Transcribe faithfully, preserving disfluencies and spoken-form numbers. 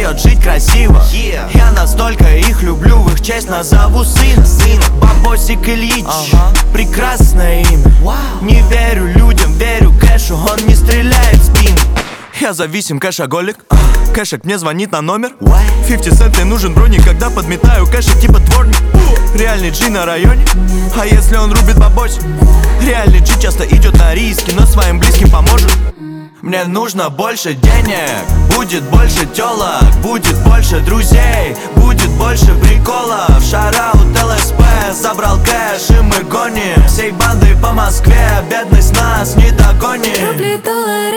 дает жить красиво. Yeah. Я настолько их люблю, в их честь назову сын. Сын. Бабосик Ильич, Ага. прекрасное имя. Вау. Не верю людям, верю кэшу, он не стреляет в спину. Я зависим, кэшоголик. Кэшек мне звонит на номер. пятьдесят цент мне нужен броник, когда подметаю кэшек типа дворник. Реальный G на районе, а если он рубит бабось? Реальный G часто идет на риски, но своим близким поможет. Мне нужно больше денег, будет больше телок, будет больше друзей, будет больше приколов. Шараут ЛСП, забрал кэш и мы гоним всей бандой по Москве, бедность нас не догонит. Рубли, доллары